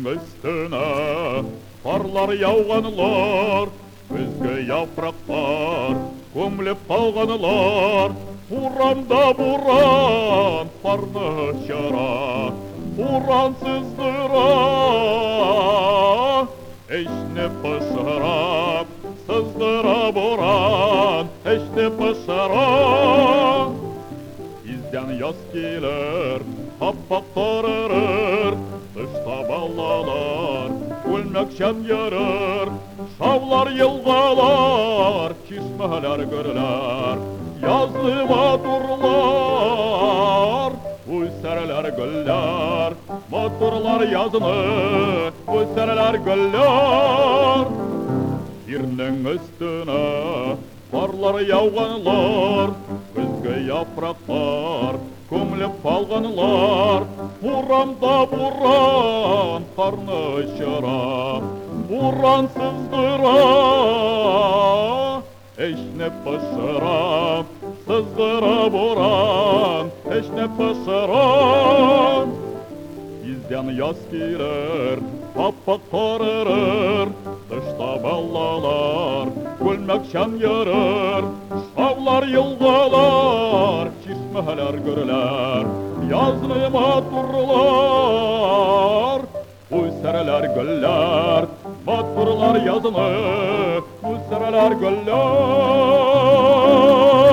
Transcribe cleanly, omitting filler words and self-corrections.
üstüne karlar yağganlar, özge yapraklar gömülüp kalganlar. Buramda buran karnı şara, buran sızdıra, eşne pısıra, sızdıra buran, eşne pısıra. Bizden yaz gelir, kappak kararır, dışta ballalar, gülmekşen yarır. Şavlar yılgalar, çişmeler görüler, yazlı maturlar, uysereler güller, maturlar yazını, uysereler güller. Birinin üstüne karlar yağganlar, özge yapraklar gömülüp kalganlar. Buramda buran karnı şıra, buran sızdıra, eşne pısıra, sızdıra buran, eşne pısıra. Bizden yaz girer, kappak kararır, dışta ballalar, gülmekşen yarır. Şavlar yılgalar, çişmeler görüler, yazlı maturlar, uysereler güller, maturlar yazını, uysereler güller.